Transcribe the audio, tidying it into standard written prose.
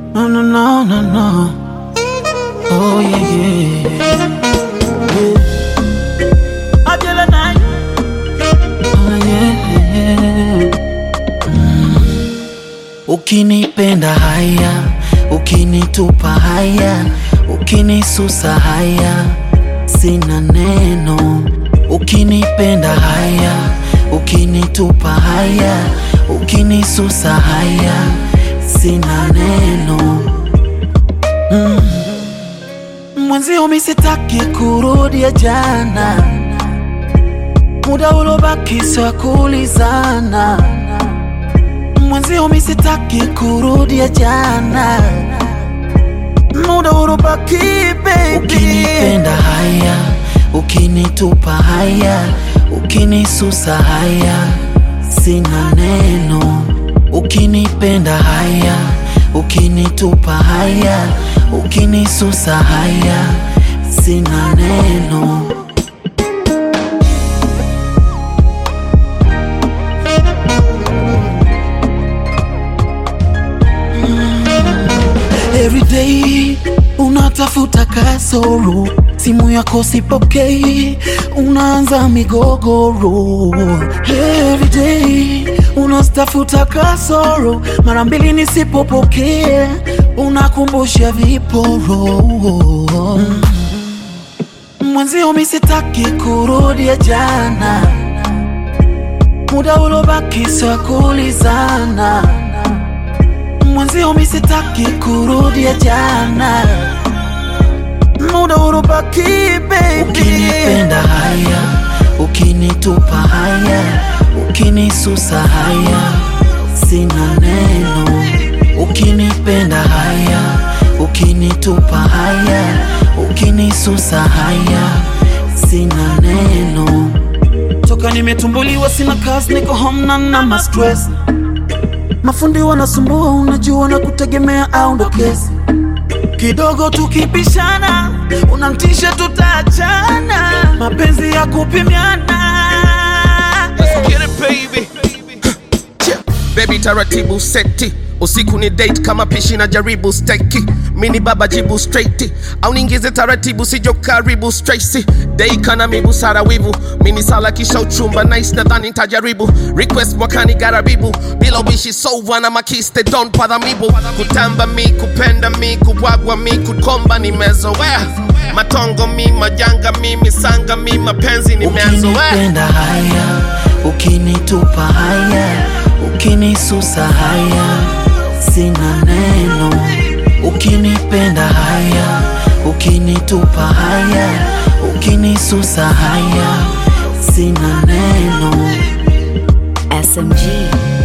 No, no, no, no, no. Oh yeah, yeah. Ajala night. Oh yeah. Ukinipenda haya, ukinitupa haya, ukinisusa haya, sina neno. Ukinipenda haya, ukinitupa haya, ukinisusa haya, sina neno. Mwenzio mimi sitaki kurudia jana, muda ulobaki sio kulizana. Mwenzio mimi sitaki kurudia jana, muda ulobaki baby. Ukinipenda haya, ukinitupa haya, ukinisusa haya, sina neno. Ukinipenda haya, ukinitupa haya, ukinisusa haya, sina neno. Every day unatafuta kasoro, simu yako sipokei, unaanza migogoro. Every day unatafuta kasoro, mara mbili nisipopokea, unakumbusha viporo. Mwenzio mimi sitaki kurudia jana, muda ulobaki sio kulizana. Mwenzio mimi sitaki kurudia jana, muda ulobaki baby. Ukinipenda haya, ukinitupa haya, ukinisusa haya, sina neno. Ukinipenda haya, ukinitupa haya, ukinisusa haya, sina neno. Toka nimetumbuliwa sina kazi, niko home na ma stress. Mafundi wanasumbua, unajua na kutegemea au ndo kesi. Kidogo tukipishana, unamtisha tutaachana. Mapenzi ya kupimiana. Let's get it baby. Baby taratibu seti, usiku ni date kama pishi na jaribu steki. Mini baba jibu straight, au ningize taratibu sijo karibu Tracy. Day kana busara wivu, mini sala kisha uchumba nice nadhani tajaribu. Request mwakani garabibu, bila ubishi so wana makiste don't bother me boo. Kutamba mi, kupenda mi, kuwagwa mi, kukomba ni mezoea. Matongo mi, majanga mi, misanga mi, mapenzi ni mezoea. Ukinipenda haya, ukinitupa haya, ukinisusa haya, sina neno. Ukinipenda haya, ukinitupa haya, ukinisusa haya, sina neno. SMG.